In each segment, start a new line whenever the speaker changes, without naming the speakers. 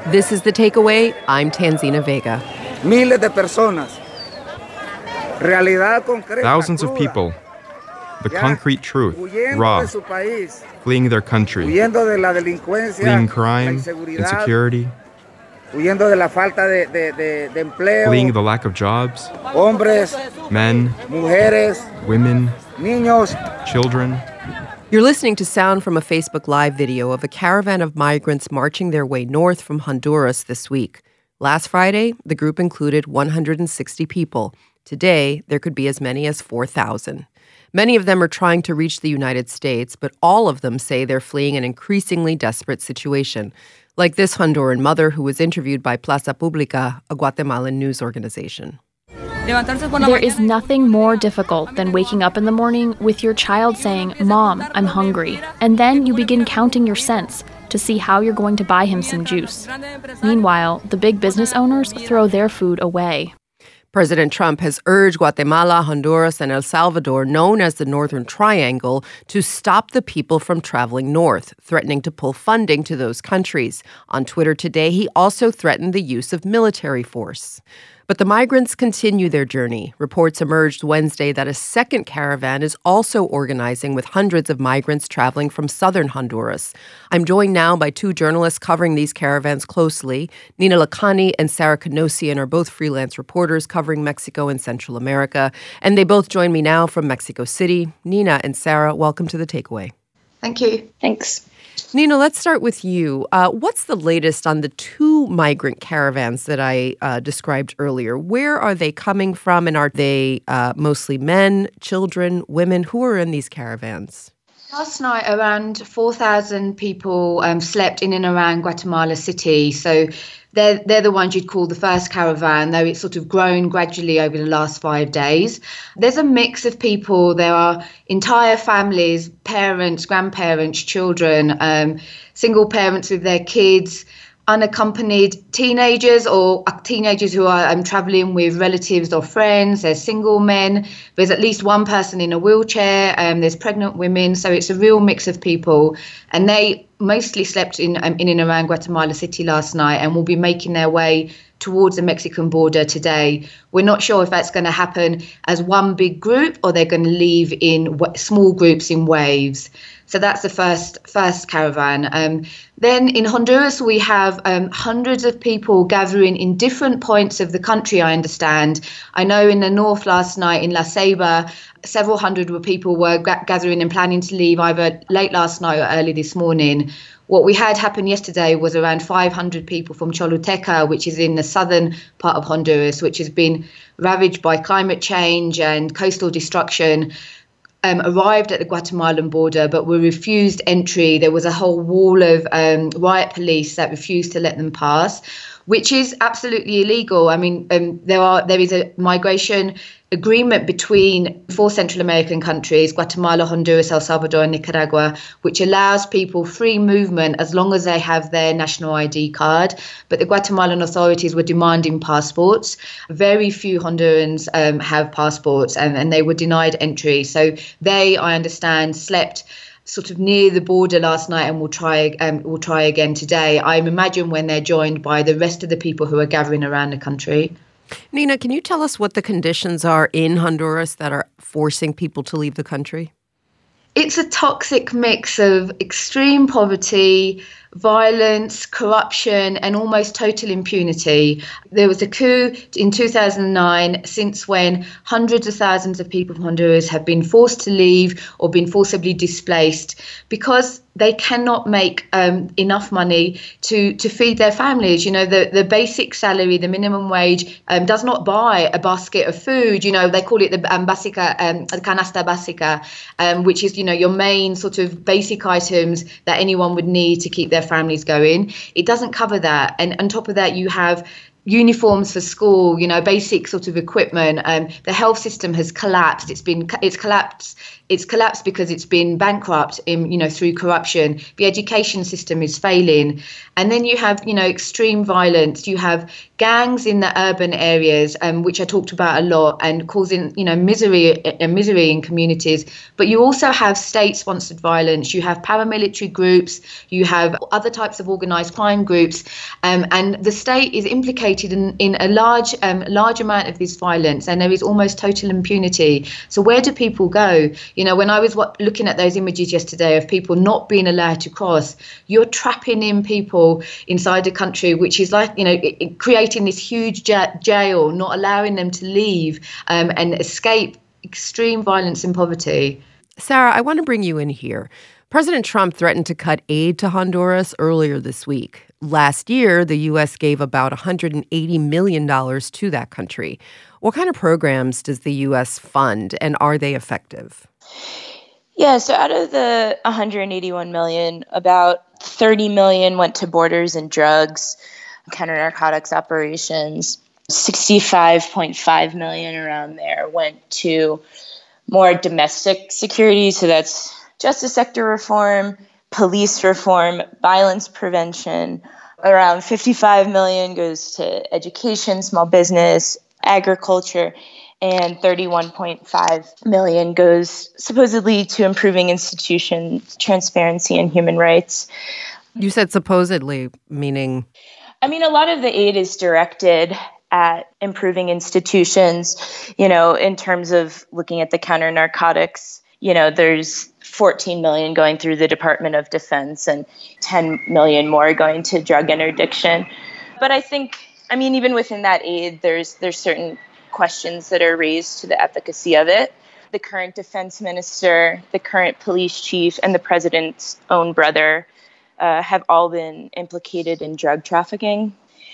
This is The Takeaway. I'm Tanzina Vega.
Miles de personas. Realidad concreta.
Thousands of people. The concrete truth, raw, fleeing their country, fleeing crime, insecurity, fleeing the lack of jobs, men, women, children.
You're listening to sound from a Facebook Live video of a caravan of migrants marching their way north from Honduras this week. Last Friday, the group included 160 people. Today, there could be as many as 4,000. Many of them are trying to reach the United States, but all of them say they're fleeing an increasingly desperate situation, like this Honduran mother who was interviewed by Plaza Pública, a Guatemalan news organization.
There is nothing more difficult than waking up in the morning with your child saying, "Mom, I'm hungry," and then you begin counting your cents to see how you're going to buy him some juice. Meanwhile, the big business owners throw their food away.
President Trump has urged Guatemala, Honduras, and El Salvador, known as the Northern Triangle, to stop the people from traveling north, threatening to pull funding to those countries. On Twitter today, he also threatened the use of military force. But the migrants continue their journey. Reports emerged Wednesday that a second caravan is also organizing with hundreds of migrants traveling from southern Honduras. I'm joined now by two journalists covering these caravans closely. Nina Lakhani and Sarah Kanosian are both freelance reporters covering Mexico and Central America. And they both join me now from Mexico City. Nina and Sarah, welcome to The Takeaway.
Thank you. Thanks.
Nina, let's start with you. What's the latest on the two migrant caravans that I described earlier? Where are they coming from, and are they mostly men, children, women? Who are in these caravans?
Last night, around 4,000 people slept in and around Guatemala City. So they're the ones you'd call the first caravan, though it's sort of grown gradually over the last 5 days. There's a mix of people. There are entire families, parents, grandparents, children, single parents with their kids, unaccompanied teenagers or teenagers who are traveling with relatives or friends. There's single men. There's at least one person in a wheelchair. There's pregnant women. So it's a real mix of people. And they mostly slept in and around Guatemala City last night and will be making their way towards the Mexican border today. We're not sure if that's going to happen as one big group or they're going to leave in small groups in waves. So that's the first caravan. Then in Honduras, we have hundreds of people gathering in different points of the country, I understand. I know in the north last night in La Ceiba, several hundred people were gathering and planning to leave either late last night or early this morning. What we had happen yesterday was around 500 people from Choluteca, which is in the southern part of Honduras, which has been ravaged by climate change and coastal destruction, arrived at the Guatemalan border, but were refused entry. There was a whole wall of riot police that refused to let them pass, which is absolutely illegal. I mean, there is a migration agreement between 4 Central American countries, Guatemala, Honduras, El Salvador, and Nicaragua, which allows people free movement as long as they have their national ID card. But the Guatemalan authorities were demanding passports. Very few Hondurans have passports, and they were denied entry. So they, I understand, slept sort of near the border last night and will try again today. I imagine when they're joined by the rest of the people who are gathering around the country.
Nina, can you tell us what the conditions are in Honduras that are forcing people to leave the country?
It's a toxic mix of extreme poverty, violence, corruption, and almost total impunity. There was a coup in 2009, since when hundreds of thousands of people from Honduras have been forced to leave or been forcibly displaced because they cannot make enough money to feed their families. You know, the basic salary, the minimum wage, does not buy a basket of food. You know, they call it the canasta básica, which is, you know, your main sort of basic items that anyone would need to keep their families going. It doesn't cover that. And on top of that, you have uniforms for school, basic sort of equipment. The health system has collapsed. It's collapsed because it's been bankrupt through corruption. The education system is failing. And then you have, extreme violence. You have gangs in the urban areas, which I talked about a lot, and causing, misery in communities. But you also have state-sponsored violence. You have paramilitary groups. You have other types of organized crime groups. And the state is implicated in a large amount of this violence, and there is almost total impunity. So where do people go? When I was looking at those images yesterday of people not being allowed to cross, you're trapping in people inside a country which is like, creating this huge jail, not allowing them to leave and escape extreme violence and poverty.
Sarah, I want to bring you in here. President Trump threatened to cut aid to Honduras earlier this week. Last year, the U.S. gave about $180 million to that country. What kind of programs does the U.S. fund, and are they effective?
Yeah, so out of the $181 million, about $30 million went to borders and drugs, counter-narcotics operations. $65.5 million around there went to more domestic security, so that's justice sector reform, police reform, violence prevention. Around $55 million goes to education, small business, agriculture, and $31.5 million goes supposedly to improving institutions, transparency, and human rights.
You said supposedly, meaning?
I mean, a lot of the aid is directed at improving institutions, in terms of looking at the counter-narcotics. There's $14 million going through the Department of Defense and $10 million more going to drug interdiction. But I think, even within that aid, there's certain questions that are raised to the efficacy of it. The current defense minister, the current police chief, and the president's own brother have all been implicated in drug trafficking.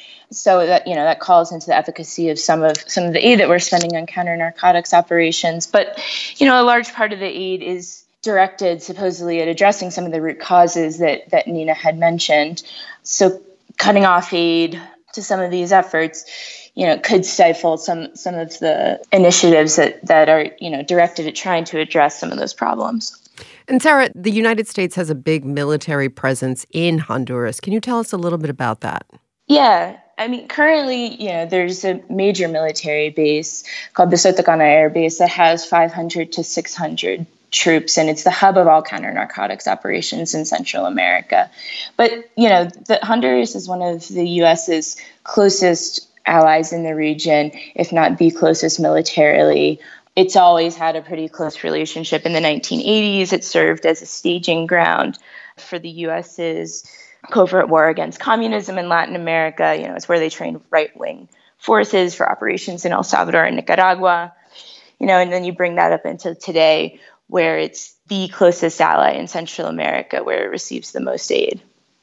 So that calls into the efficacy of some of the aid that we're spending on counter-narcotics operations. But, a large part of the aid is directed supposedly at addressing some of the root causes that Nina had mentioned. So cutting off aid to some of these efforts, could stifle some of the initiatives that are, directed at trying to address some of those problems.
And Sarah, the United States has a big military presence in Honduras. Can you tell us a little bit about that?
Yeah. Currently, there's a major military base called the Sotacana Air Base that has 500 to 600 troops, and it's the hub of all counter-narcotics operations in Central America. But, Honduras is one of the U.S.'s closest allies in the region, if not the closest militarily. It's always had a pretty close relationship. In the 1980s, it served as a staging ground for the U.S.'s covert war against communism in Latin America. It's where they trained right-wing forces for operations in El Salvador and Nicaragua. And then you bring that up into today, where it's the closest ally in Central America, where it receives the most aid.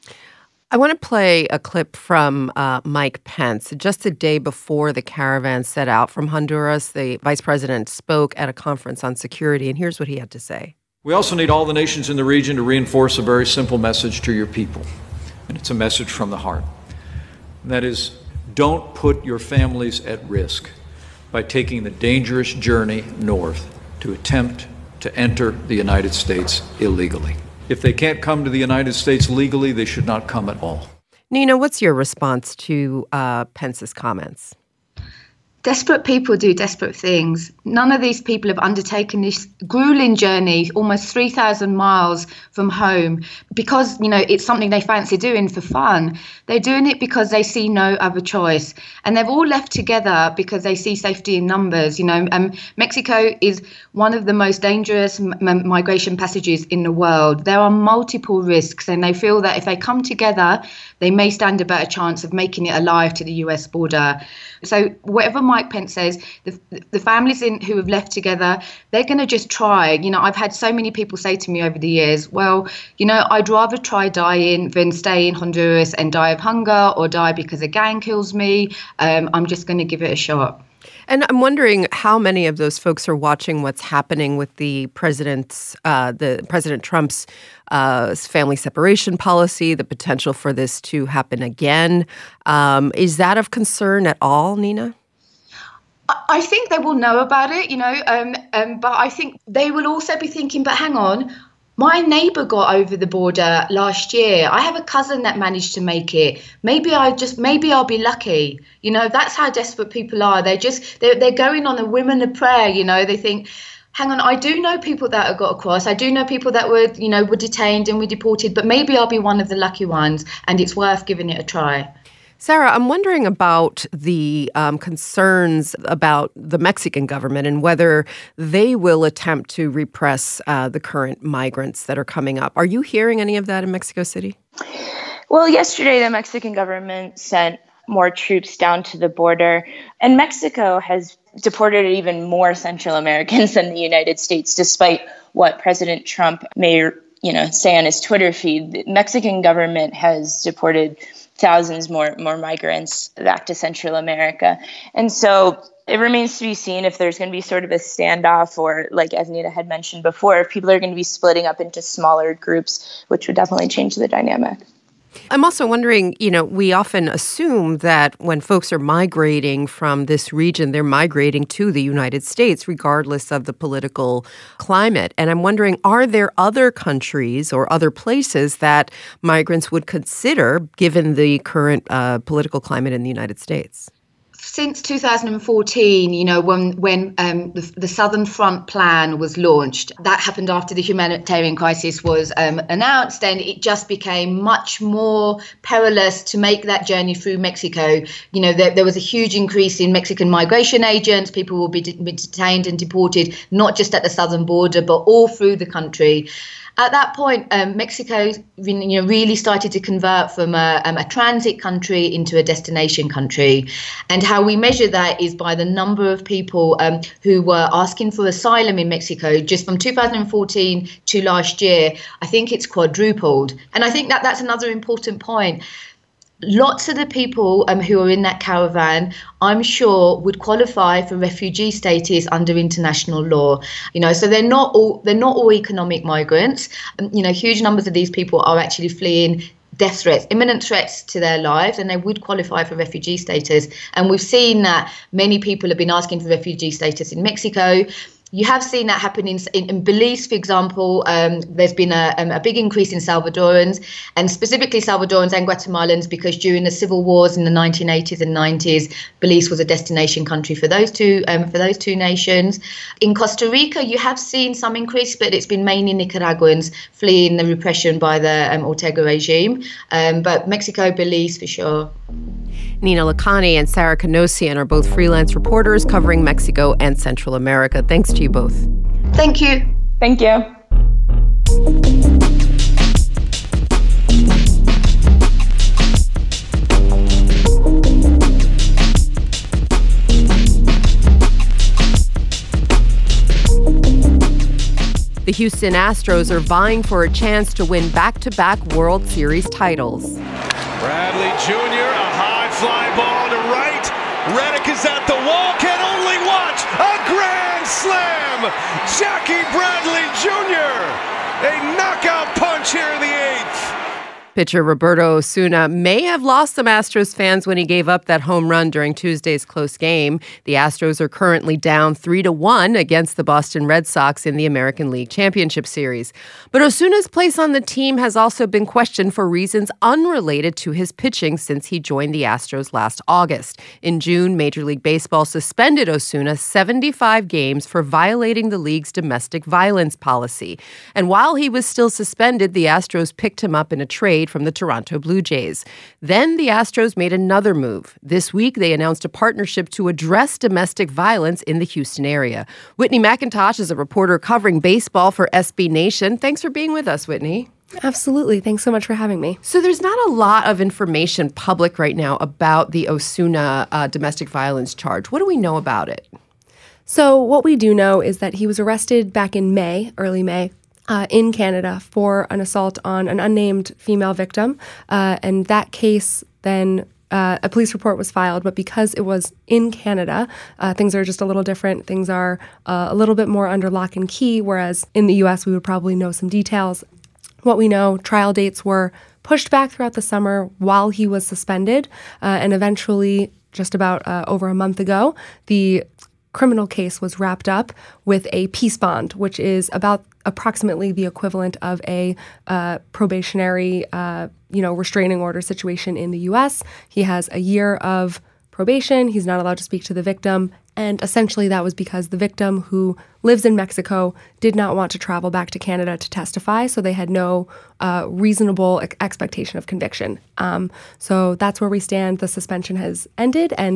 I want to play a clip from Mike Pence. Just a day before the caravan set out from Honduras, the vice president spoke at a conference on security, and here's what he had to say.
We also need all the nations in the region to reinforce a very simple message to your people, and it's a message from the heart. And that is, don't put your families at risk by taking the dangerous journey north to attempt to enter the United States illegally. If they can't come to the United States legally, they should not come at all.
Nina, what's your response to Pence's comments?
Desperate people do desperate things. None of these people have undertaken this grueling journey, almost 3,000 miles from home, because, it's something they fancy doing for fun. They're doing it because they see no other choice. And they've all left together because they see safety in numbers. Mexico is one of the most dangerous migration passages in the world. There are multiple risks, and they feel that if they come together, they may stand a better chance of making it alive to the US border. So whatever Mike Pence says, the families who have left together, they're going to just try. I've had so many people say to me over the years, well, I'd rather try dying than stay in Honduras and die of hunger or die because a gang kills me. I'm just going to give it a shot.
And I'm wondering how many of those folks are watching what's happening with the President Trump's family separation policy, the potential for this to happen again. Is that of concern at all, Nina?
I think they will know about it, but I think they will also be thinking, but hang on, my neighbour got over the border last year. I have a cousin that managed to make it. Maybe I'll be lucky. That's how desperate people are. They're going on a whim and a prayer. They think, hang on, I do know people that have got across. I do know people that were detained and were deported, but maybe I'll be one of the lucky ones, and it's worth giving it a try.
Sarah, I'm wondering about the concerns about the Mexican government and whether they will attempt to repress the current migrants that are coming up. Are you hearing any of that in Mexico City?
Well, yesterday the Mexican government sent more troops down to the border, and Mexico has deported even more Central Americans than the United States, despite what President Trump may say on his Twitter feed. The Mexican government has deported thousands more migrants back to Central America. And so it remains to be seen if there's going to be sort of a standoff, or like as Nina had mentioned before, if people are going to be splitting up into smaller groups, which would definitely change the dynamic.
I'm also wondering, we often assume that when folks are migrating from this region, they're migrating to the United States, regardless of the political climate. And I'm wondering, are there other countries or other places that migrants would consider, given the current political climate in the United States?
Since 2014, when the Southern Front plan was launched, that happened after the humanitarian crisis was announced, and it just became much more perilous to make that journey through Mexico. There was a huge increase in Mexican migration agents. People will be detained and deported, not just at the southern border, but all through the country. At that point, Mexico really started to convert from a transit country into a destination country. And how we measure that is by the number of people who were asking for asylum in Mexico. Just from 2014 to last year, I think it's quadrupled. And I think that's another important point. Lots of the people who are in that caravan, I'm sure, would qualify for refugee status under international law. So they're not all economic migrants. Huge numbers of these people are actually fleeing death threats, imminent threats to their lives, and they would qualify for refugee status. And we've seen that many people have been asking for refugee status in Mexico. You have seen that happen in Belize, for example. There's been a big increase in Salvadorans, and specifically Salvadorans and Guatemalans, because during the civil wars in the 1980s and 90s, Belize was a destination country for those two nations. In Costa Rica, you have seen some increase, but it's been mainly Nicaraguans fleeing the repression by the Ortega regime. But Mexico, Belize, for sure.
Nina Lakhani and Sarah Khanosian are both freelance reporters covering Mexico and Central America. Thanks to you both.
Thank you.
Thank you.
The Houston Astros are vying for a chance to win back-to-back World Series titles.
Bradley Jr., a high fly ball to right. Reddick is at the wall, can only watch. A grand slam! Jackie Bradley Jr., a knockout punch here in the eighth.
Pitcher Roberto Osuna may have lost some Astros fans when he gave up that home run during Tuesday's close game. The Astros are currently down 3-1 against the Boston Red Sox in the American League Championship Series. But Osuna's place on the team has also been questioned for reasons unrelated to his pitching since he joined the Astros last August. In June, Major League Baseball suspended Osuna 75 games for violating the league's domestic violence policy. And while he was still suspended, the Astros picked him up in a trade from the Toronto Blue Jays. Then the Astros made another move. This week, they announced a partnership to address domestic violence in the Houston area. Whitney McIntosh is a reporter covering baseball for SB Nation. Thanks for being with us, Whitney.
Absolutely. Thanks so much for having me.
So there's not a lot of information public right now about the Osuna domestic violence charge. What do we know about it?
So what we do know is that he was arrested back in early May, in Canada for an assault on an unnamed female victim. And that case then a police report was filed, but because it was in Canada, things are just a little different. Things are a little bit more under lock and key, whereas in the U.S. we would probably know some details. What we know, trial dates were pushed back throughout the summer while he was suspended, and eventually, just about over a month ago, the criminal case was wrapped up with a peace bond, which is about approximately the equivalent of a probationary, restraining order situation in the U.S. He has a year of probation. He's not allowed to speak to the victim. And essentially that was because the victim, who lives in Mexico, did not want to travel back to Canada to testify, so they had no reasonable expectation of conviction. So that's where we stand. The suspension has ended, and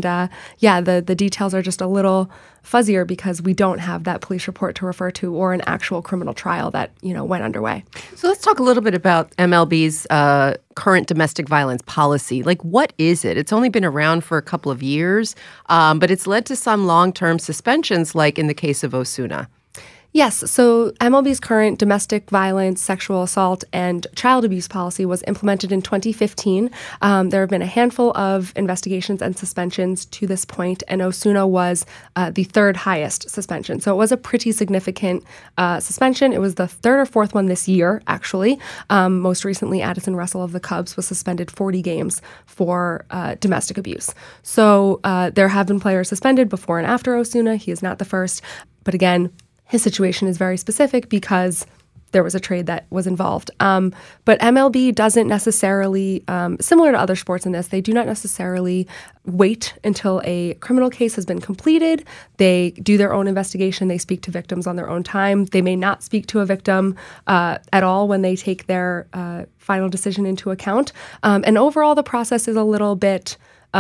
the details are just a little fuzzier because we don't have that police report to refer to or an actual criminal trial that went underway.
So let's talk a little bit about MLB's current domestic violence policy. Like, what is it? It's only been around for a couple of years, but it's led to some long-term suspensions, like in the case of Osuna.
Yes, so MLB's current domestic violence, sexual assault, and child abuse policy was implemented in 2015. There have been a handful of investigations and suspensions to this point, and Osuna was the third highest suspension. So it was a pretty significant suspension. It was the third or fourth one this year, actually. Most recently, Addison Russell of the Cubs was suspended 40 games for domestic abuse. So there have been players suspended before and after Osuna. He is not the first. But again, his situation is very specific because there was a trade that was involved. But MLB doesn't necessarily, similar to other sports in this, they do not necessarily wait until a criminal case has been completed. They do their own investigation. They speak to victims on their own time. They may not speak to a victim at all when they take their final decision into account. And overall, the process is a little bit,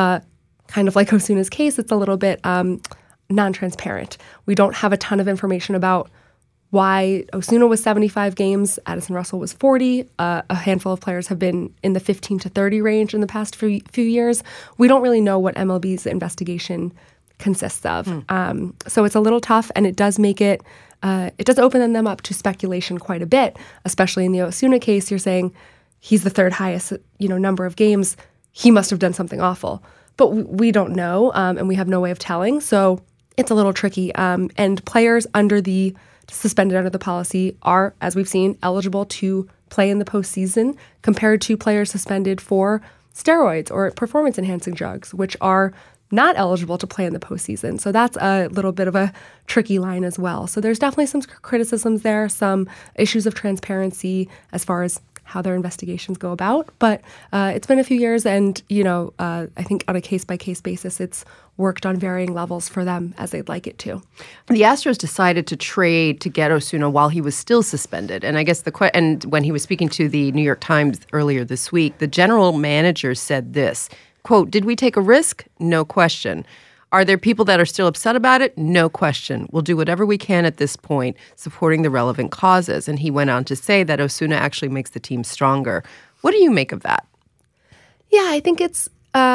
kind of like Osuna's case, it's a little bit non-transparent. We don't have a ton of information about why Osuna was 75 games, Addison Russell was 40. A handful of players have been in the 15 to 30 range in the past few years. We don't really know what MLB's investigation consists of. So it's a little tough, and it does make it does open them up to speculation quite a bit, especially in the Osuna case. You're saying he's the third highest, number of games. He must have done something awful. But we don't know, and we have no way of telling. So it's a little tricky. And players suspended under the policy are, as we've seen, eligible to play in the postseason compared to players suspended for steroids or performance-enhancing drugs, which are not eligible to play in the postseason. So that's a little bit of a tricky line as well. So there's definitely some criticisms there, some issues of transparency as far as how their investigations go about. But it's been a few years, and, I think on a case-by-case basis, it's worked on varying levels for them as they'd like it to.
The Astros decided to trade to get Osuna while he was still suspended. And I guess and when he was speaking to the New York Times earlier this week, the general manager said this, quote, "Did we take a risk? No question. Are there people that are still upset about it? No question. We'll do whatever we can at this point, supporting the relevant causes." And he went on to say that Osuna actually makes the team stronger. What do you make of that?
Yeah, I think it's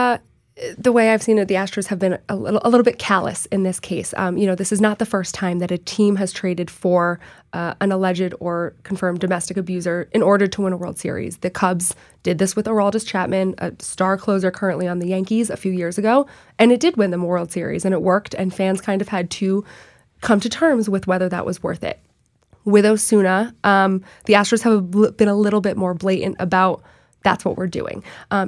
the way I've seen it, the Astros have been a little bit callous in this case. This is not the first time that a team has traded for an alleged or confirmed domestic abuser in order to win a World Series. The Cubs did this with Aroldis Chapman, a star closer currently on the Yankees, a few years ago, and it did win them a World Series, and it worked, and fans kind of had to come to terms with whether that was worth it. With Osuna, the Astros have been a little bit more blatant about that's what we're doing.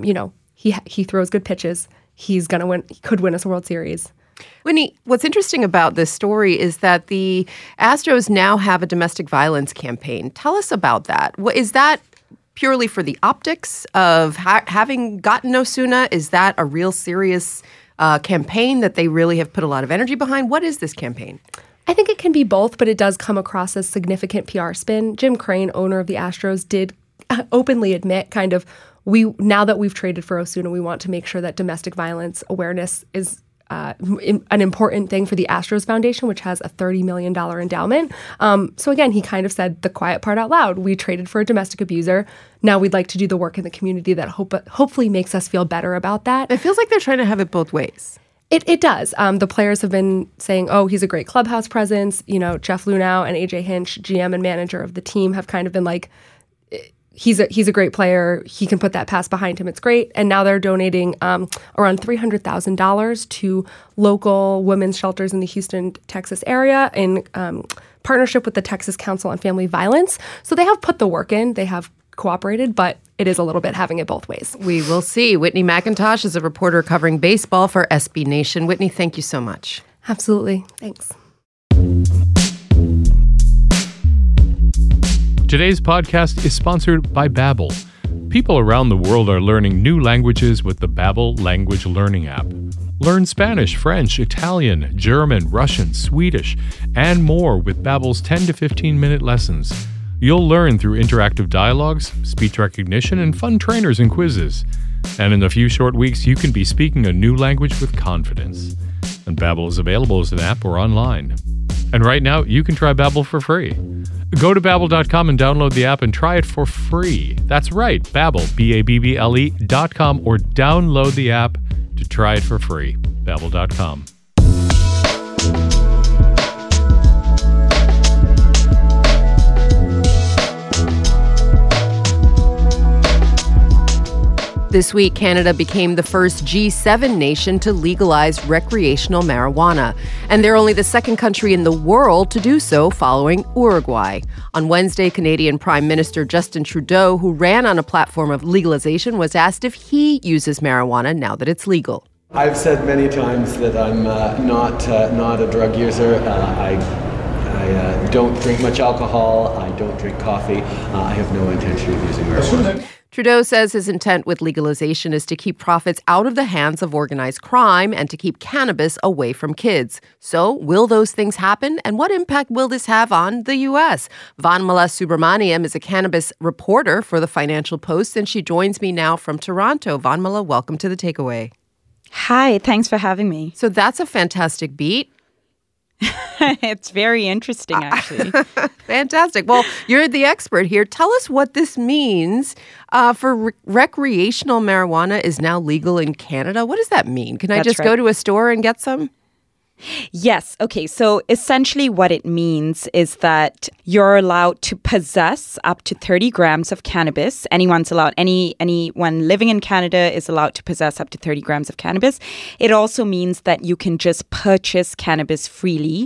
He throws good pitches. He's going to win. He could win us a World Series.
Winnie, what's interesting about this story is that the Astros now have a domestic violence campaign. Tell us about that. Is that purely for the optics of having gotten Osuna? Is that a real serious campaign that they really have put a lot of energy behind? What is this campaign?
I think it can be both, but it does come across as significant PR spin. Jim Crane, owner of the Astros, did openly admit now that we've traded for Osuna, we want to make sure that domestic violence awareness is an important thing for the Astros Foundation, which has a $30 million endowment. So again, he kind of said the quiet part out loud. We traded for a domestic abuser. Now we'd like to do the work in the community that hopefully makes us feel better about that.
It feels like they're trying to have it both ways.
It does. The players have been saying, he's a great clubhouse presence. Jeff Lunau and AJ Hinch, GM and manager of the team, have kind of been like, he's a great player. He can put that pass behind him. It's great. And now they're donating around $300,000 to local women's shelters in the Houston, Texas area in partnership with the Texas Council on Family Violence. So they have put the work in. They have cooperated, but it is a little bit having it both ways.
We will see. Whitney McIntosh is a reporter covering baseball for SB Nation. Whitney, thank you so much.
Absolutely. Thanks.
Today's podcast is sponsored by Babbel. People around the world are learning new languages with the Babbel language learning app. Learn Spanish, French, Italian, German, Russian, Swedish, and more with Babbel's 10 to 15-minute lessons. You'll learn through interactive dialogues, speech recognition, and fun trainers and quizzes. And in a few short weeks, you can be speaking a new language with confidence. And Babbel is available as an app or online. And right now, you can try Babbel for free. Go to Babbel.com and download the app and try it for free. That's right, Babbel, Babble.com, or download the app to try it for free. Babbel.com.
This week, Canada became the first G7 nation to legalize recreational marijuana. And they're only the second country in the world to do so, following Uruguay. On Wednesday, Canadian Prime Minister Justin Trudeau, who ran on a platform of legalization, was asked if he uses marijuana now that it's legal.
I've said many times that I'm not a drug user. I don't drink much alcohol. I don't drink coffee. I have no intention of using marijuana.
Trudeau says his intent with legalization is to keep profits out of the hands of organized crime and to keep cannabis away from kids. So, will those things happen? And what impact will this have on the U.S.? Vanmala Subramaniam is a cannabis reporter for the Financial Post, and she joins me now from Toronto. Vanmala, welcome to The Takeaway.
Hi, thanks for having me.
So that's a fantastic beat.
It's very interesting, actually.
Fantastic. Well, you're the expert here. Tell us what this means for recreational marijuana is now legal in Canada. What does that mean? Can I just go to a store and get some?
Yes. Okay. So essentially what it means is that you're allowed to possess up to 30 grams of cannabis. Anyone living in Canada is allowed to possess up to 30 grams of cannabis. It also means that you can just purchase cannabis freely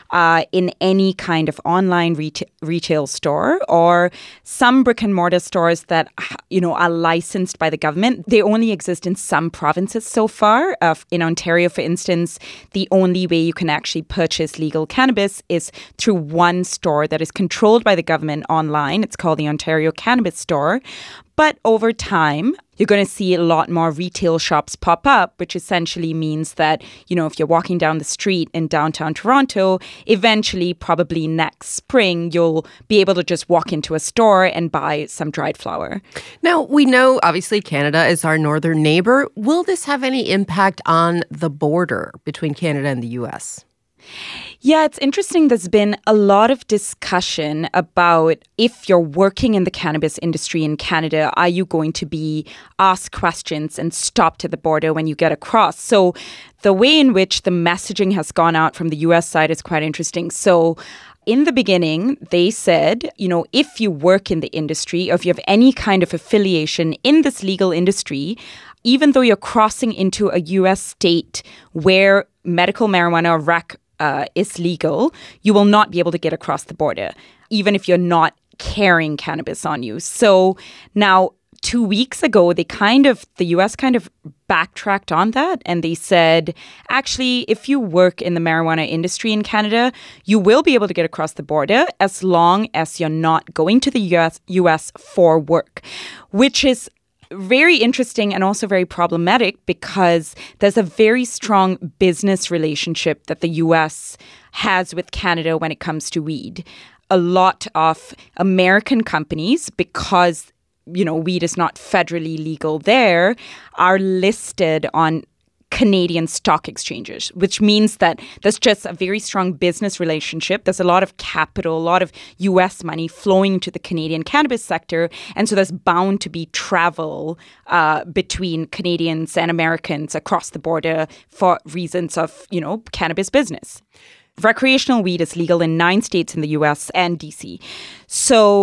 in any kind of online retail store or some brick and mortar stores that, are licensed by the government. They only exist in some provinces so far. In Ontario, for instance, the only way you can actually purchase legal cannabis is through one store that is controlled by the government online. It's called the Ontario Cannabis Store. But over time, you're going to see a lot more retail shops pop up, which essentially means that, if you're walking down the street in downtown Toronto, eventually, probably next spring, you'll be able to just walk into a store and buy some dried flower.
Now, we know, obviously, Canada is our northern neighbor. Will this have any impact on the border between Canada and the U.S.?
Yeah, it's interesting. There's been a lot of discussion about if you're working in the cannabis industry in Canada, are you going to be asked questions and stopped at the border when you get across? So the way in which the messaging has gone out from the U.S. side is quite interesting. So in the beginning, they said, if you work in the industry or if you have any kind of affiliation in this legal industry, even though you're crossing into a U.S. state where medical marijuana or rec is legal, you will not be able to get across the border, even if you're not carrying cannabis on you. So now, 2 weeks ago, the U.S. kind of backtracked on that, and they said, actually, if you work in the marijuana industry in Canada, you will be able to get across the border as long as you're not going to the U.S. for work, which is very interesting and also very problematic because there's a very strong business relationship that the U.S. has with Canada when it comes to weed. A lot of American companies, because, weed is not federally legal there, are listed on Canadian stock exchanges, which means that there's just a very strong business relationship. There's a lot of capital, a lot of U.S. money flowing to the Canadian cannabis sector. And so there's bound to be travel between Canadians and Americans across the border for reasons of, cannabis business. Recreational weed is legal in 9 states in the U.S. and D.C. So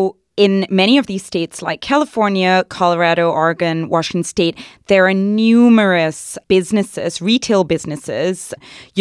in many of these states like California, Colorado, Oregon, Washington State, there are numerous businesses, retail businesses,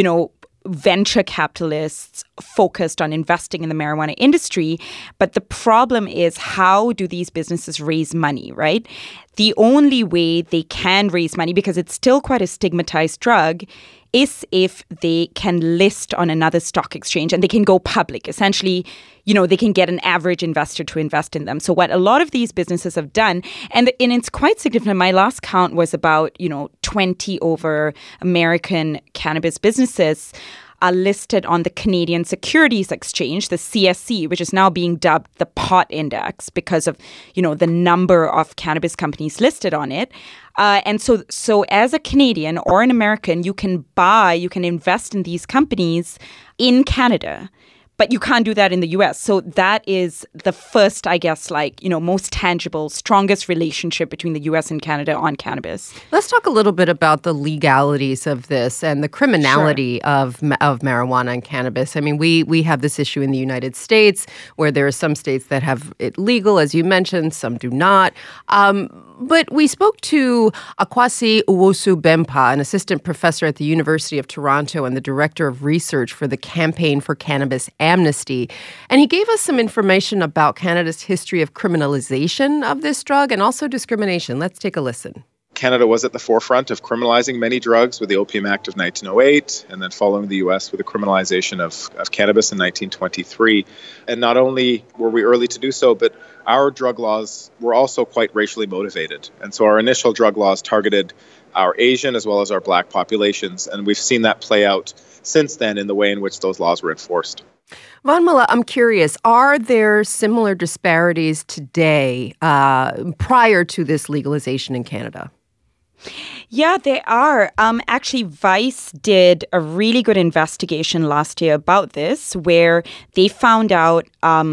venture capitalists focused on investing in the marijuana industry. But the problem is, how do these businesses raise money, right? The only way they can raise money, because it's still quite a stigmatized drug, is if they can list on another stock exchange and they can go public. Essentially, they can get an average investor to invest in them. So what a lot of these businesses have done, and it's quite significant. My last count was about, 20 over American cannabis businesses are listed on the Canadian Securities Exchange, the CSE, which is now being dubbed the POT Index because of, the number of cannabis companies listed on it. And so as a Canadian or an American, you can invest in these companies in Canada. But you can't do that in the US. So that is the first, I guess, most tangible, strongest relationship between the US and Canada on cannabis.
Let's talk a little bit about the legalities of this and the criminality of marijuana and cannabis. I mean, we have this issue in the United States where there are some states that have it legal, as you mentioned, some do not. But we spoke to Akwasi Owusu-Bempah, an assistant professor at the University of Toronto and the director of research for the Campaign for Cannabis Amnesty. And he gave us some information about Canada's history of criminalization of this drug and also discrimination. Let's take a listen.
Canada was at the forefront of criminalizing many drugs with the Opium Act of 1908, and then following the U.S. with the criminalization of cannabis in 1923. And not only were we early to do so, but our drug laws were also quite racially motivated. And so our initial drug laws targeted our Asian as well as our Black populations, and we've seen that play out since then in the way in which those laws were enforced.
Vanmala, I'm curious, are there similar disparities today prior to this legalization in Canada?
Yeah, they are. Actually, Vice did a really good investigation last year about this, where they found out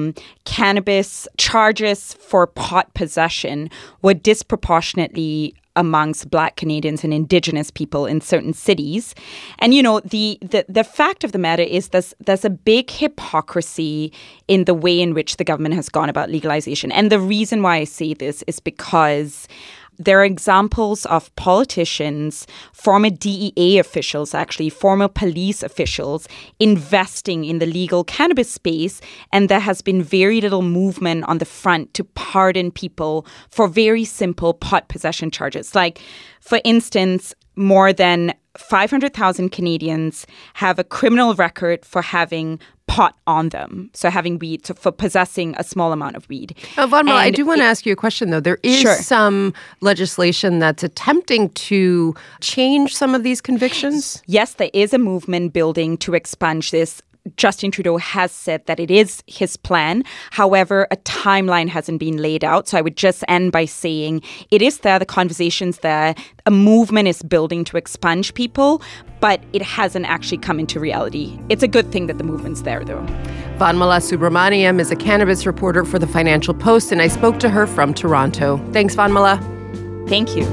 cannabis charges for pot possession were disproportionately amongst Black Canadians and Indigenous people in certain cities. And, the fact of the matter is there's a big hypocrisy in the way in which the government has gone about legalization. And the reason why I say this is because there are examples of politicians, former DEA officials, actually, former police officials investing in the legal cannabis space, and there has been very little movement on the front to pardon people for very simple pot possession charges. Like, for instance, more than 500,000 Canadians have a criminal record for having pot on them, so having weed, so for possessing a small amount of weed.
Vanmala, I do want to ask you a question, though. There is some legislation that's attempting to change some of these convictions?
Yes, there is a movement building to expunge this. Justin Trudeau has said that it is his plan. However, a timeline hasn't been laid out. So I would just end by saying it is there, the conversation's there. A movement is building to expunge people, but it hasn't actually come into reality. It's a good thing that the movement's there, though.
Vanmala Subramaniam is a cannabis reporter for the Financial Post, and I spoke to her from Toronto. Thanks, Vanmala.
Thank you.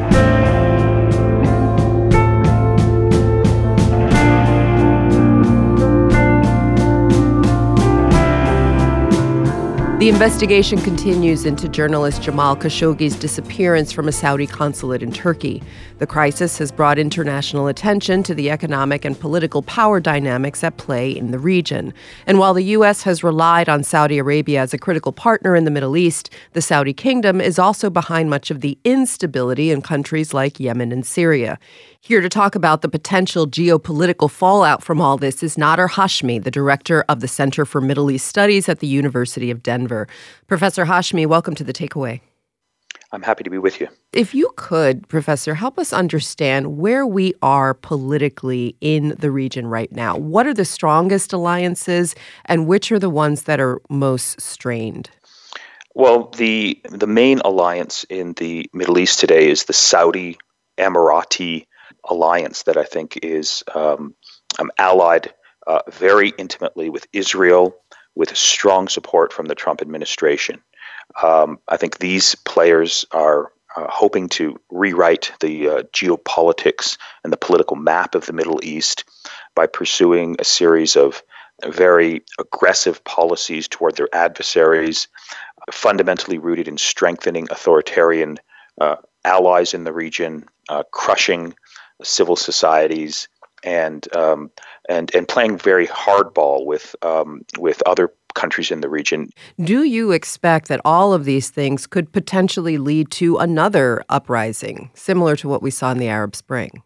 The investigation continues into journalist Jamal Khashoggi's disappearance from a Saudi consulate in Turkey. The crisis has brought international attention to the economic and political power dynamics at play in the region. And while the U.S. has relied on Saudi Arabia as a critical partner in the Middle East, the Saudi kingdom is also behind much of the instability in countries like Yemen and Syria. Here to talk about the potential geopolitical fallout from all this is Nader Hashmi, the director of the Center for Middle East Studies at the University of Denver. Professor Hashmi, welcome to The Takeaway.
I'm happy to be with you.
If you could, Professor, help us understand where we are politically in the region right now. What are the strongest alliances and which are the ones that are most strained?
Well, the main alliance in the Middle East today is the Saudi Emirati alliance that I think is allied very intimately with Israel, with strong support from the Trump administration. I think these players are hoping to rewrite the geopolitics and the political map of the Middle East by pursuing a series of very aggressive policies toward their adversaries, fundamentally rooted in strengthening authoritarian allies in the region, crushing civil societies, and playing very hardball with other countries in the region.
Do you expect that all of these things could potentially lead to another uprising, similar to what we saw in the Arab Spring?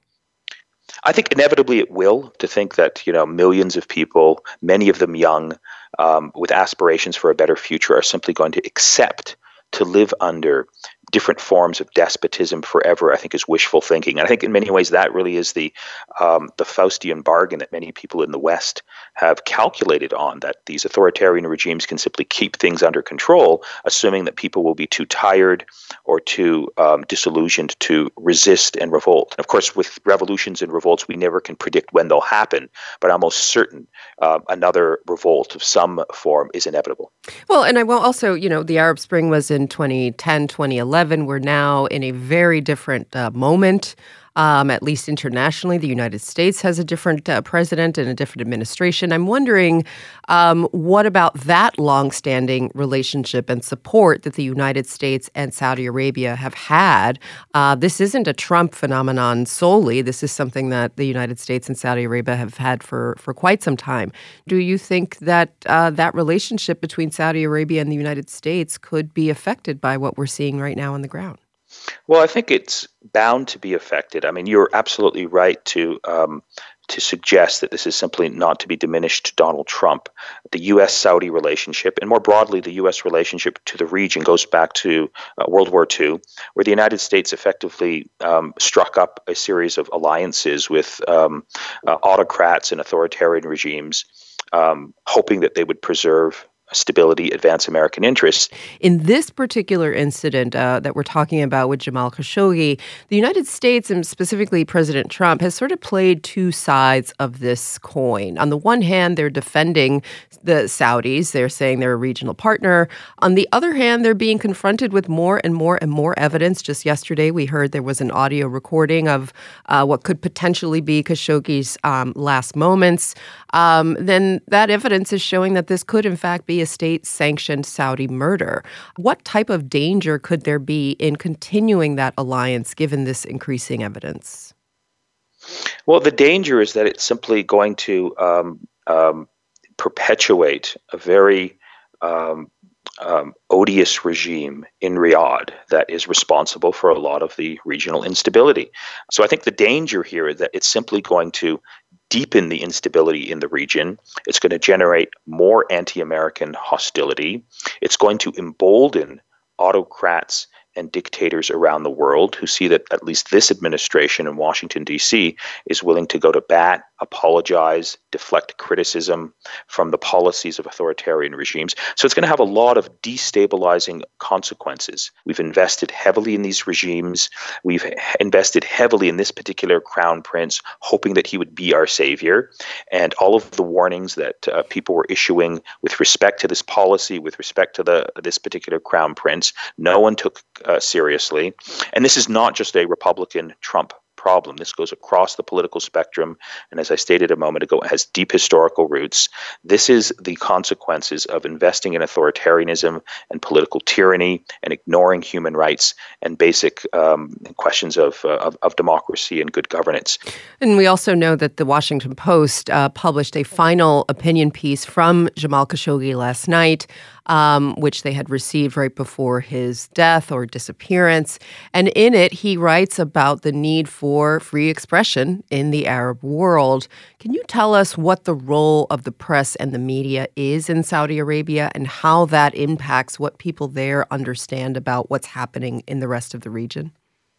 I think inevitably it will. To think that millions of people, many of them young, with aspirations for a better future, are simply going to accept to live under different forms of despotism forever, I think is wishful thinking. And I think in many ways that really is the Faustian bargain that many people in the West have calculated on, that these authoritarian regimes can simply keep things under control, assuming that people will be too tired or too disillusioned to resist and revolt. And of course, with revolutions and revolts, we never can predict when they'll happen, but I'm almost certain another revolt of some form is inevitable.
Well, and I will also, the Arab Spring was in 2010, 2011. We're now in a very different moment, at least internationally. The United States has a different president and a different administration. I'm wondering, what about that longstanding relationship and support that the United States and Saudi Arabia have had? This isn't a Trump phenomenon solely. This is something that the United States and Saudi Arabia have had for quite some time. Do you think that that relationship between Saudi Arabia and the United States could be affected by what we're seeing right now on the ground?
Well, I think it's bound to be affected. I mean, you're absolutely right to suggest that this is simply not to be diminished to Donald Trump. The U.S.-Saudi relationship, and more broadly, the U.S. relationship to the region, goes back to World War II, where the United States effectively struck up a series of alliances with autocrats and authoritarian regimes, hoping that they would preserve stability, advance American interests.
In this particular incident that we're talking about with Jamal Khashoggi, the United States, and specifically President Trump, has sort of played two sides of this coin. On the one hand, they're defending the Saudis. They're saying they're a regional partner. On the other hand, they're being confronted with more and more and more evidence. Just yesterday, we heard there was an audio recording of what could potentially be Khashoggi's last moments. Then that evidence is showing that this could, in fact, be a state-sanctioned Saudi murder. What type of danger could there be in continuing that alliance given this increasing evidence?
Well, the danger is that it's simply going to perpetuate a very odious regime in Riyadh that is responsible for a lot of the regional instability. So I think the danger here is that it's simply going to deepen the instability in the region. It's going to generate more anti-American hostility. It's going to embolden autocrats and dictators around the world who see that at least this administration in Washington, D.C. is willing to go to bat, apologize, deflect criticism from the policies of authoritarian regimes. So it's going to have a lot of destabilizing consequences. We've invested heavily in these regimes. We've invested heavily in this particular crown prince, hoping that he would be our savior. And all of the warnings that people were issuing with respect to this policy, with respect to this particular crown prince, no one took seriously. And this is not just a Republican Trump problem. This goes across the political spectrum, and as I stated a moment ago, it has deep historical roots. This is the consequences of investing in authoritarianism and political tyranny and ignoring human rights and basic questions of democracy and good governance.
And we also know that the Washington Post published a final opinion piece from Jamal Khashoggi last night, which they had received right before his death or disappearance. And in it, he writes about the need for free expression in the Arab world. Can you tell us what the role of the press and the media is in Saudi Arabia and how that impacts what people there understand about what's happening in the rest of the region?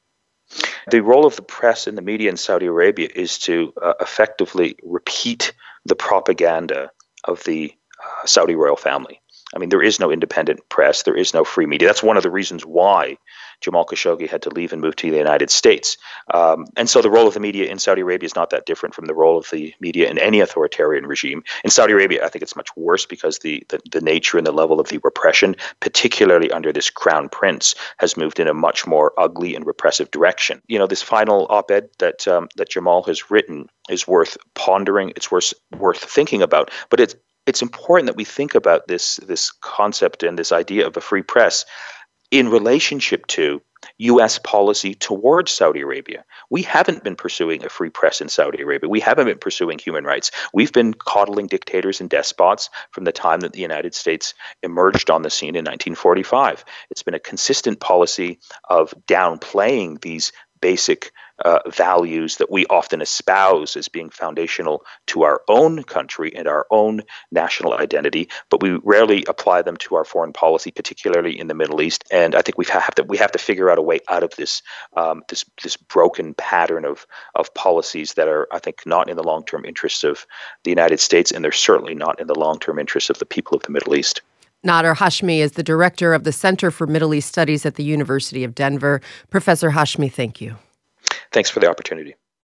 The role of the press and the media in Saudi Arabia is to effectively repeat the propaganda of the Saudi royal family. I mean, there is no independent press. There is no free media. That's one of the reasons why Jamal Khashoggi had to leave and move to the United States. And so the role of the media in Saudi Arabia is not that different from the role of the media in any authoritarian regime. In Saudi Arabia, I think it's much worse because the nature and the level of the repression, particularly under this crown prince, has moved in a much more ugly and repressive direction. You know, this final op-ed that Jamal has written is worth pondering. It's worth thinking about. But it's important that we think about this concept and this idea of a free press in relationship to U.S. policy towards Saudi Arabia. We haven't been pursuing a free press in Saudi Arabia. We haven't been pursuing human rights. We've been coddling dictators and despots from the time that the United States emerged on the scene in 1945. It's been a consistent policy of downplaying these basic values that we often espouse as being foundational to our own country and our own national identity, but we rarely apply them to our foreign policy, particularly in the Middle East. And I think we have to figure out a way out of this this broken pattern of policies that are, I think, not in the long-term interests of the United States, and they're certainly not in the long-term interests of the people of the Middle East.
Nader Hashmi is the director of the Center for Middle East Studies at the University of Denver. Professor Hashmi, thank you.
Thanks for the opportunity.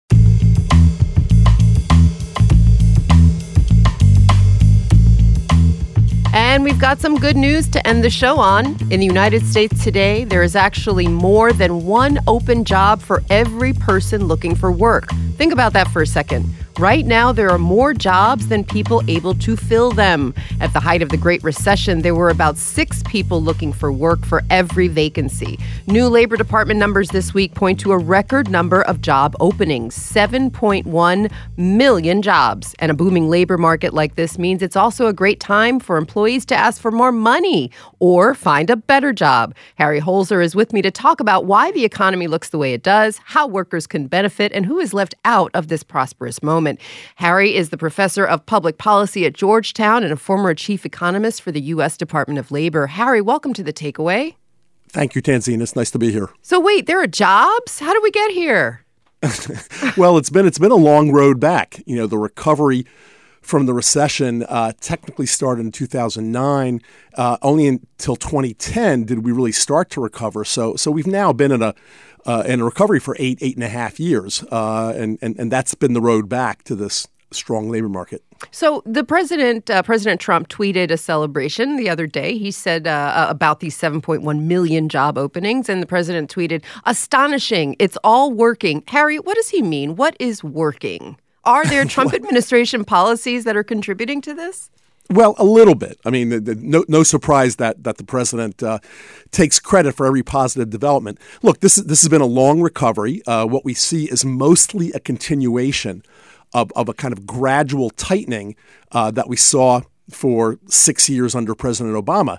And we've got some good news to end the show on. In the United States today, there is actually more than one open job for every person looking for work. Think about that for a second. Right now, there are more jobs than people able to fill them. At the height of the Great Recession, there were about 6 people looking for work for every vacancy. New Labor Department numbers this week point to a record number of job openings, 7.1 million jobs. And a booming labor market like this means it's also a great time for employees to ask for more money or find a better job. Harry Holzer is with me to talk about why the economy looks the way it does, how workers can benefit, and who is left out of this prosperous moment. Harry is the professor of public policy at Georgetown and a former chief economist for the U.S. Department of Labor. Harry, welcome to The Takeaway.
Thank you, Tanzine. It's nice to be here.
So wait, there are jobs? How did we get here?
Well, it's been a long road back. You know, the recovery from the recession technically started in 2009. Only until 2010 did we really start to recover. So we've now been in a recovery for 8.5 years, and that's been the road back to this strong labor market.
So the President Trump tweeted a celebration the other day. He said about these 7.1 million job openings, and the president tweeted, "Astonishing! It's all working." Harry, what does he mean? What is working? Are there Trump administration policies that are contributing to this?
Well, a little bit. I mean, no surprise that the president takes credit for every positive development. Look, this has been a long recovery. What we see is mostly a continuation of a kind of gradual tightening that we saw for 6 years under President Obama.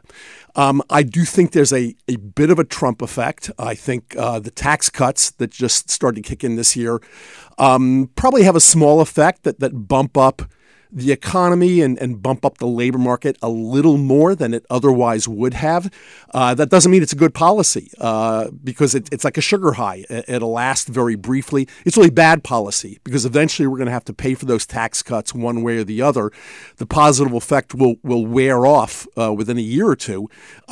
I do think there's a bit of a Trump effect. I think the tax cuts that just started to kick in this year probably have a small effect that bump up the economy and bump up the labor market a little more than it otherwise would have. That doesn't mean it's a good policy because it's like a sugar high. It'll last very briefly. It's really bad policy because eventually we're going to have to pay for those tax cuts one way or the other. The positive effect will wear off within a year or two,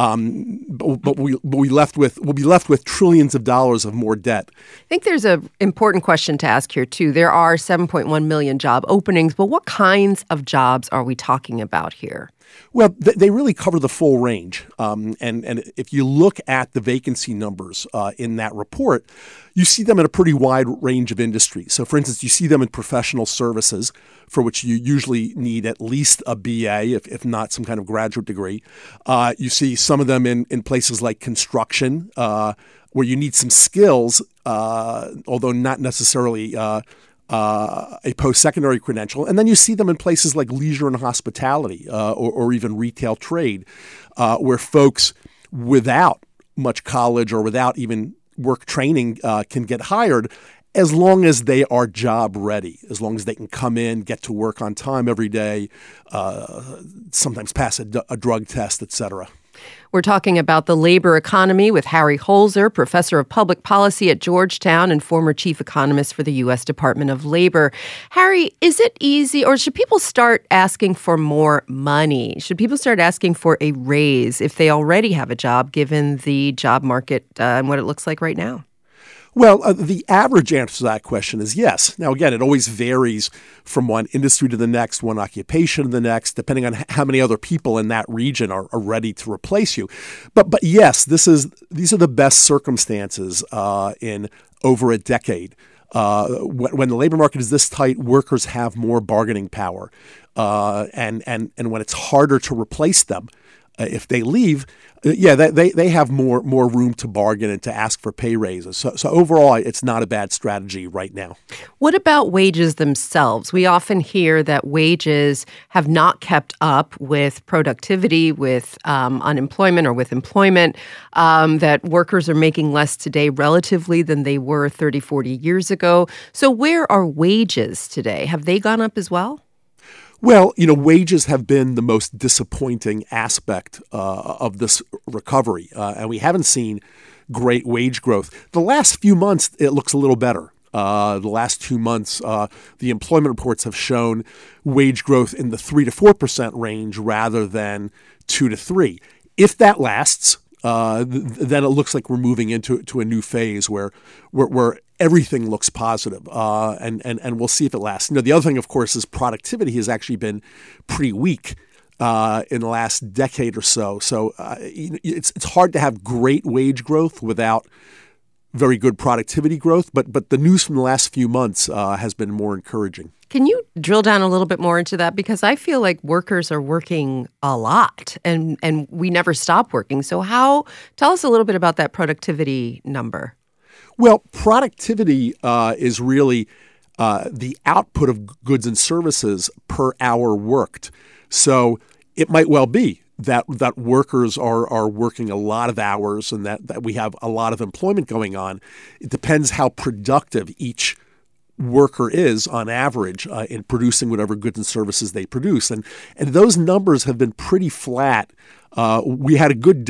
but we'll be left with trillions of dollars of more debt.
I think there's an important question to ask here, too. There are 7.1 million job openings, but what kinds of jobs are we talking about here?
Well, they really cover the full range. And if you look at the vacancy numbers in that report, you see them in a pretty wide range of industries. So, for instance, you see them in professional services, for which you usually need at least a BA, if not some kind of graduate degree. You see some of them in places like construction, where you need some skills, although not necessarily a post-secondary credential. And then you see them in places like leisure and hospitality or even retail trade, where folks without much college or without even work training can get hired as long as they are job ready, as long as they can come in, get to work on time every day, sometimes pass a drug test, et cetera.
We're talking about the labor economy with Harry Holzer, professor of public policy at Georgetown and former chief economist for the U.S. Department of Labor. Harry, is it easy, or should people start asking for more money? Should people start asking for a raise if they already have a job, given the job market and what it looks like right now?
Well, the average answer to that question is yes. Now, again, it always varies from one industry to the next, one occupation to the next, depending on how many other people in that region are ready to replace you. But yes, these are the best circumstances in over a decade When the labor market is this tight, workers have more bargaining power. And when it's harder to replace them, if they leave, they have more room to bargain and to ask for pay raises. So overall, it's not a bad strategy right now.
What about wages themselves? We often hear that wages have not kept up with productivity, with unemployment or with employment, that workers are making less today relatively than they were 30, 40 years ago. So where are wages today? Have they gone up as well?
Well, wages have been the most disappointing aspect of this recovery, and we haven't seen great wage growth. The last few months, it looks a little better. The last 2 months, the employment reports have shown wage growth in the 3 to 4% range rather than 2 to 3. If that lasts, then it looks like we're moving into a new phase where everything looks positive, and we'll see if it lasts. The other thing, of course, is productivity has actually been pretty weak in the last decade or so. So it's hard to have great wage growth without very good productivity growth. But the news from the last few months has been more encouraging.
Can you drill down a little bit more into that? Because I feel like workers are working a lot and we never stop working. So tell us a little bit about that productivity number.
Well, productivity is really the output of goods and services per hour worked. So it might well be that workers are working a lot of hours and that we have a lot of employment going on. It depends how productive each worker is on average in producing whatever goods and services they produce. And those numbers have been pretty flat. We had a good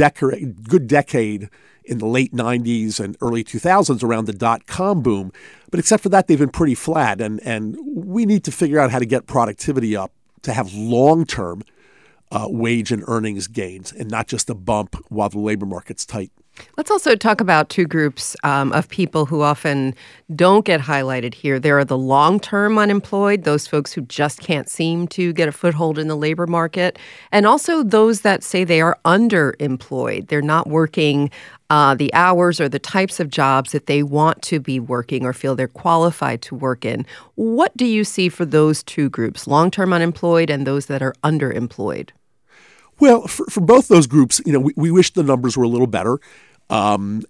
decade in the late 90s and early 2000s around the dot-com boom. But except for that, they've been pretty flat. And we need to figure out how to get productivity up to have long-term wage and earnings gains and not just a bump while the labor market's tight.
Let's also talk about two groups of people who often don't get highlighted here. There are the long-term unemployed, those folks who just can't seem to get a foothold in the labor market, and also those that say they are underemployed. They're not working the hours or the types of jobs that they want to be working or feel they're qualified to work in. What do you see for those two groups, long-term unemployed and those that are underemployed?
Well, for both those groups, we wish the numbers were a little better. In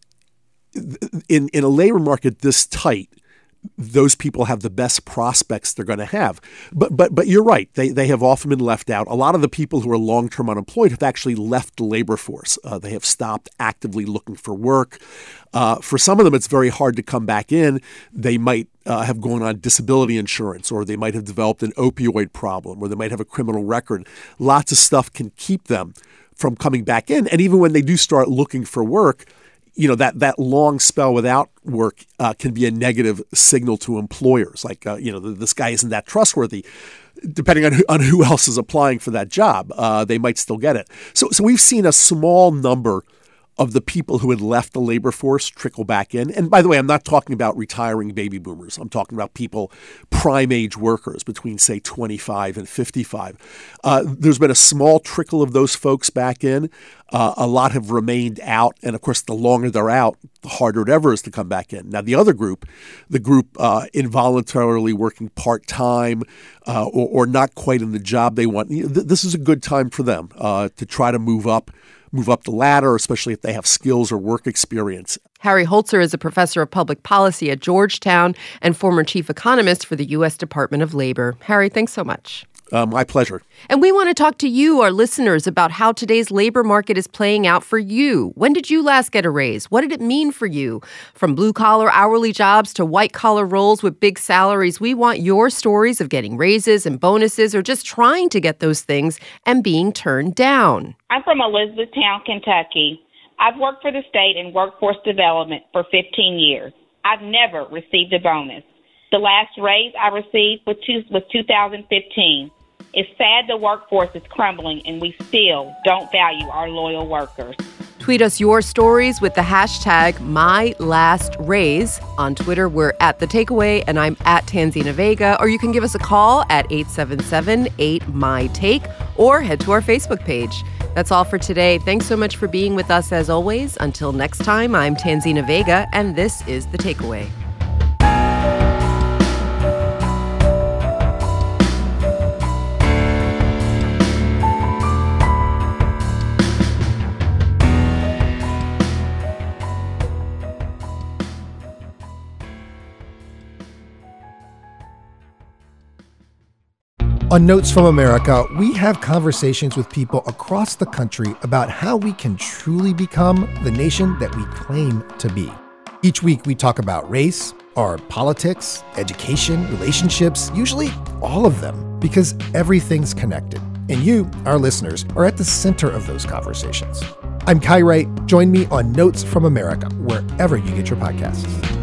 a labor market this tight, those people have the best prospects they're going to have. But you're right. They have often been left out. A lot of the people who are long-term unemployed have actually left the labor force. They have stopped actively looking for work. For some of them, it's very hard to come back in. They might have gone on disability insurance, or they might have developed an opioid problem, or they might have a criminal record. Lots of stuff can keep them from coming back in. And even when they do start looking for work, that long spell without work can be a negative signal to employers. Like, this guy isn't that trustworthy. Depending on who else is applying for that job, they might still get it. So we've seen a small number of the people who had left the labor force trickle back in. And by the way, I'm not talking about retiring baby boomers. I'm talking about people, prime age workers between, say, 25 and 55. There's been a small trickle of those folks back in. A lot have remained out. And of course, the longer they're out, the harder it ever is to come back in. Now, the other group, involuntarily working part-time or not quite in the job they want, this is a good time for them to try to move up the ladder, especially if they have skills or work experience.
Harry Holzer is a professor of public policy at Georgetown and former chief economist for the U.S. Department of Labor. Harry, thanks so much.
My pleasure.
And we want to talk to you, our listeners, about how today's labor market is playing out for you. When did you last get a raise? What did it mean for you? From blue-collar hourly jobs to white-collar roles with big salaries, we want your stories of getting raises and bonuses or just trying to get those things and being turned down.
I'm from Elizabethtown, Kentucky. I've worked for the state in workforce development for 15 years. I've never received a bonus. The last raise I received was 2015. It's sad the workforce is crumbling and we still don't value our loyal workers.
Tweet us your stories with the hashtag #MyLastRaise. On Twitter, we're at The Takeaway, and I'm at Tanzina Vega. Or you can give us a call at 877-8-MY-TAKE or head to our Facebook page. That's all for today. Thanks so much for being with us as always. Until next time, I'm Tanzina Vega, and this is The Takeaway.
On Notes from America, we have conversations with people across the country about how we can truly become the nation that we claim to be. Each week, we talk about race, or politics, education, relationships, usually all of them, because everything's connected. And you, our listeners, are at the center of those conversations. I'm Kai Wright. Join me on Notes from America, wherever you get your podcasts.